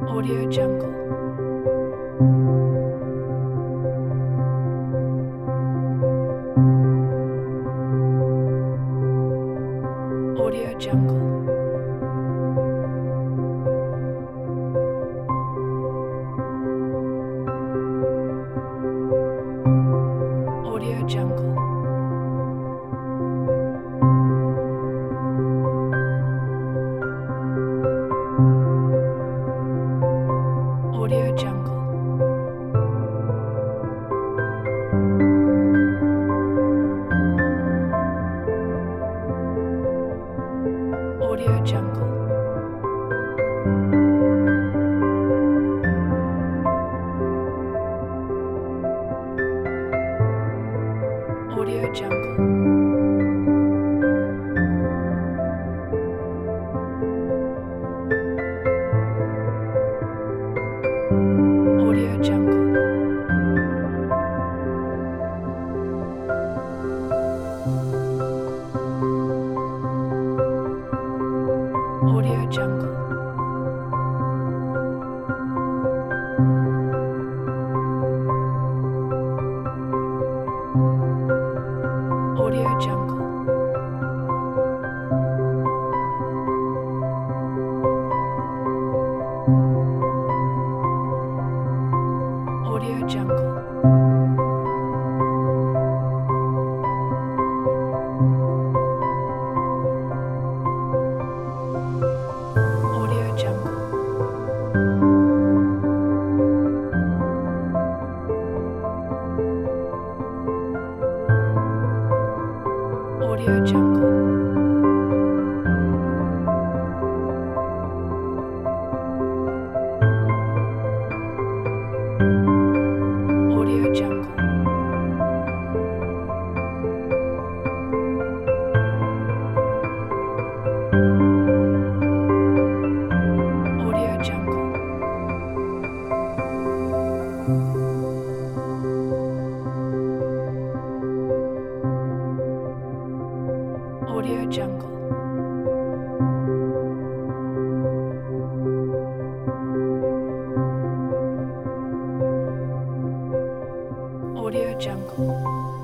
Audio Jungle. Audio Jungle. Audio Jungle. Audio Jungle. Audio Jungle. Audio Jungle. Audio Jungle. Audio Jungle. Audio Jungle. Audio Jungle. Audio Jungle. Audio Jungle. Audio Jungle. Audio Jungle. Audio Jungle. Audio Jungle.